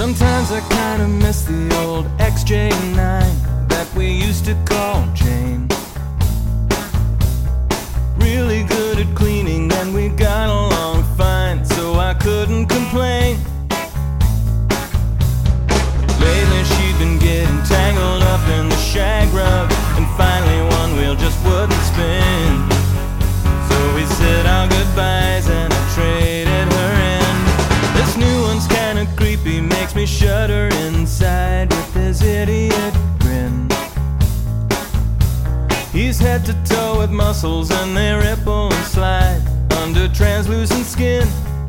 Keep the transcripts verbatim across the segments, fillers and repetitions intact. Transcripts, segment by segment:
Sometimes I kinda miss the old X J nine that we used to call Jane. Really good at cleaning and we got along fine, so I couldn't complain. Lately she'd been getting tangled up in the shag rug, and finally one wheel just wouldn't spin. So we said our goodbyes and I traded her in. This new one's kinda creepy, makes me shudder inside with his idiot grin. He's head to toe with muscles and they ripple and slide under translucent skin.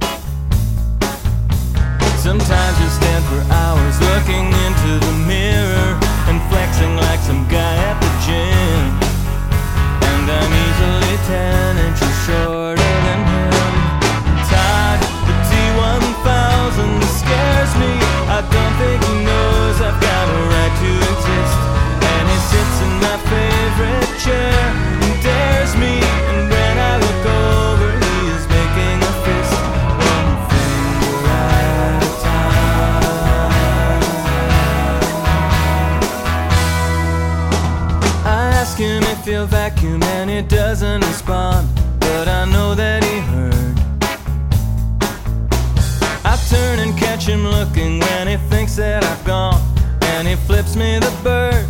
Sometimes you stand for hours looking into the mirror and flexing like some guy at the gym. And I'm easily ten inches shorter than him. Todd, the T one thousand scares me. I don't think he knows I've got a right to exist. And he sits in my favorite chair and dares me. And when I look over, he is making a fist. One finger at a time. I ask him if he'll vacuum and he doesn't respond, but I know that he heard. I turn and catch him looking when he thinks that I've gone, and he flips me the bird.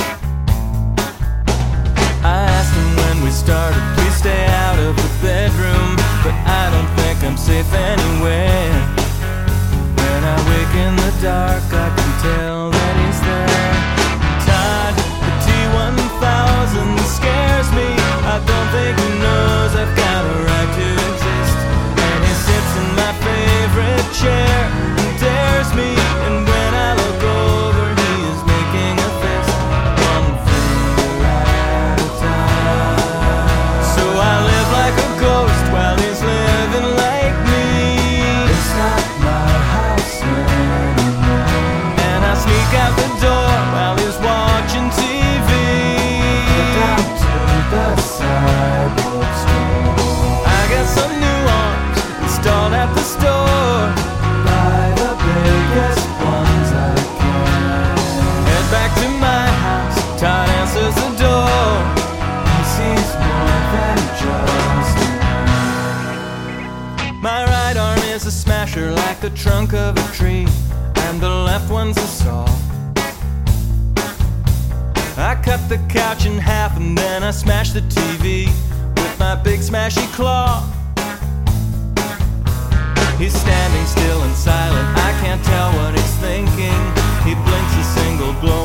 I asked him when we started, please stay out of the bedroom, but I don't think I'm safe anywhere. When I wake in the dark, I can tell that he's there. Todd, the T one thousand scares me. I don't think he knows I've got a right to exist. And he sits in my favorite chair and dares me. And when I look over, he is making a fist. One finger at a time. So I live like a ghost while he's living like me. It's not my house anymore. And I sneak out the door while he's watching T V. Down to the sidewalk store. I got some new arms installed at the store. Buy the biggest ones I can. Head back to my house, Todd answers the door. He sees more than just me. My right arm is a smasher like the trunk of a tree, and the left one's a saw. I cut the couch in half and then I smash the T V with my big smashy claw. He's standing still and silent, I can't tell what he's thinking. He blinks a single glow